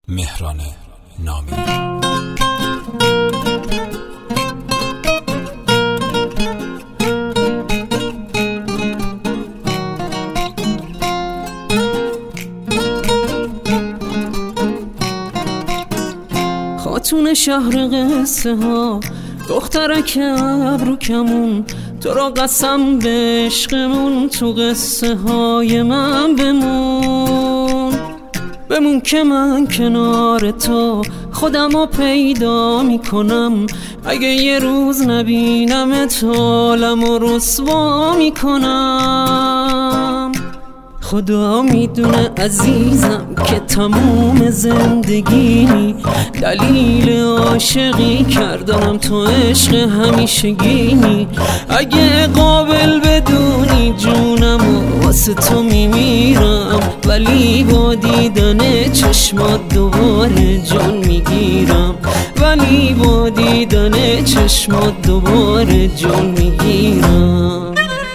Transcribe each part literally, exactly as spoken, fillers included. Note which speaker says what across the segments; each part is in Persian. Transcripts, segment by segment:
Speaker 1: مهران نامی.
Speaker 2: خاتون شهر قصه ها، دخترک ابرو کمون، تو را قسم به عشقمون، تو قصه های من بمون بمون که من کنار تو خودمو پیدا میکنم. اگه یه روز نبینمت حالمو رسوا میکنم. خدا میدونه عزیزم که تموم زندگی دلیل عاشقی کردم تو عشق همیشگی. اگه قابل بدونی جونم واسه تو میمیرم، ولی با دیدن چشمات دوباره جون میگیرم، ولی با دیدن چشمات دوباره جون میگیرم.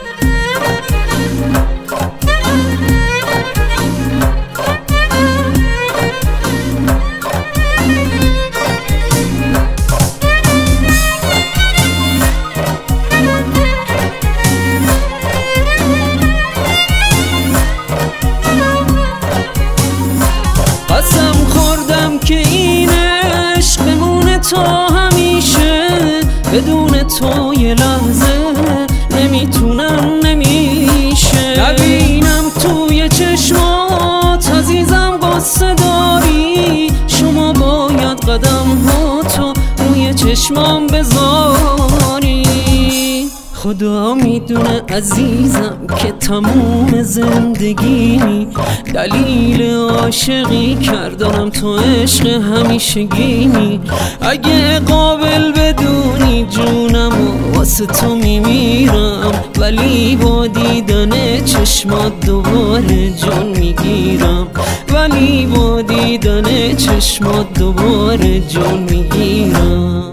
Speaker 2: قسم خوردم که این عشق بمونه تا همیشه، بدون تو یه لحظه نمیتونم، نمیشه. نبینم توی چشمات عزیزم قصه داری، شما باید قدم ها تو روی چشمام بذاری. خدا میدونه عزیزم که تموم زندگی دلیل عاشقی کردم تو عشق همیشگی. اگه قابل بدونی جونم واسه تو میمیرم، ولی با دیدن چشمات دوباره جون میگیرم، ولی با دیدن چشمات دوباره جون میگیرم.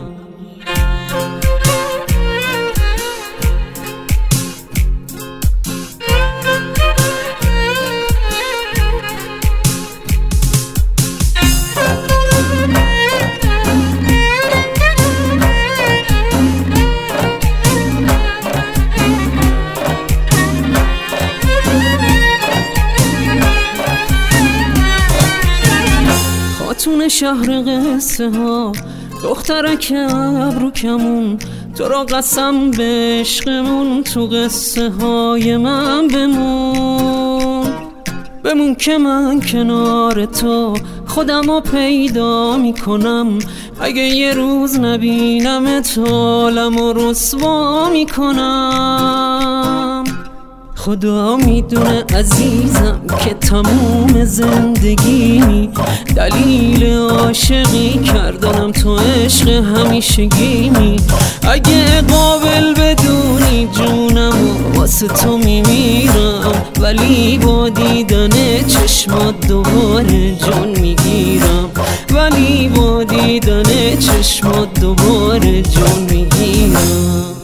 Speaker 2: خاتون شهر قصه ها، دخترک ابرو کمون، تو را قسم به عشقمون، تو قصه های من بمون بمون که من کنار تو خودمو پیدا میکنم. اگه یه روز نبینمت حالمو رسوا میکنم. خدا میدونه عزیزم که تموم زندگی دلیل عاشقی کردم تو عشق همیشگی. اگه قابل بدونی جونم واسه تو میمیرم، ولی با دیدن چشمات دوباره جون میگیرم، ولی با دیدن چشمات دوباره جون میگیرم.